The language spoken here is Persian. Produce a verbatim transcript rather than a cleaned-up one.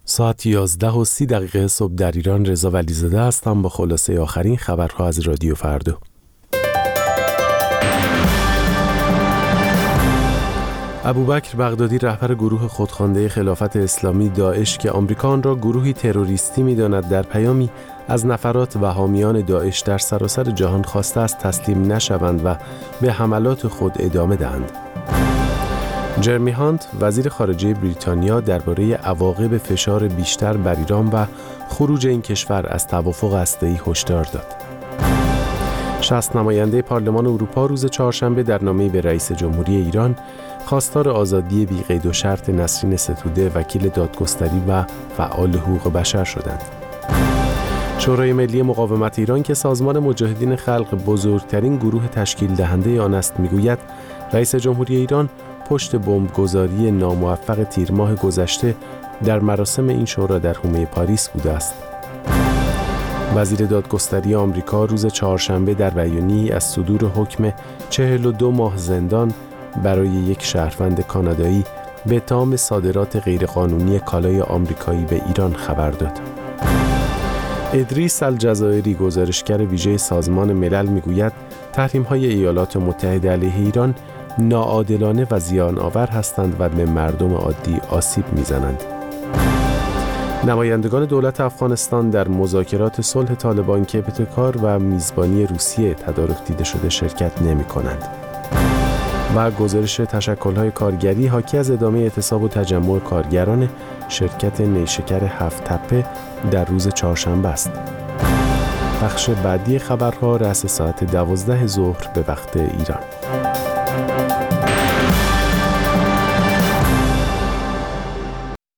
ساعت یازده و سی دقیقه صبح در ایران. رضا ولیزاده هستم با خلاصه آخرین خبرها از رادیو فردا. ابوبکر بغدادی رهبر گروه خودخوانده خلافت اسلامی داعش که آمریکا آن را گروهی تروریستی می‌داند، در پیامی از نفرات و حامیان داعش در سراسر جهان خواسته است تسلیم نشوند و به حملات خود ادامه دهند. جرمی هانت وزیر خارجه بریتانیا درباره عواقب فشار بیشتر بر ایران و خروج این کشور از توافق هسته‌ای هشدار داد. شصت نماینده پارلمان اروپا روز چهارشنبه در نامه‌ای به رئیس جمهوری ایران خواستار آزادی بی قید و شرط نسرین ستوده، وکیل دادگستری و فعال حقوق بشر شدند. شورای ملی مقاومت ایران که سازمان مجاهدین خلق بزرگترین گروه تشکیل دهنده آن است میگوید رئیس جمهوری ایران پشت بمبگذاری ناموفق تیر ماه گذشته در مراسم این شورا در حومه پاریس بوده است. وزیر دادگستری آمریکا روز چهارشنبه در بیانیه‌ای از صدور حکم چهل و دو ماه زندان برای یک شهروند کانادایی به اتهام صادرات غیرقانونی کالای آمریکایی به ایران خبر داد. ادریس الجزایری گزارشگر ویژه سازمان ملل میگوید تحریم‌های ایالات متحده علیه ایران ناعادلانه و زیان آور هستند و به مردم عادی آسیب میزنند. نمایندگان دولت افغانستان در مذاکرات صلح طالبان که ابتکار و میزبانی روسیه تدارک دیده شده شرکت نمی کنند. و گزارش تشکل‌های کارگری حاکی از ادامه اعتصاب و تجمع کارگران شرکت نیشکر هفت تپه در روز چهارشنبه است. بخش بعدی خبرها رأس ساعت دوازده ظهر به وقت ایران.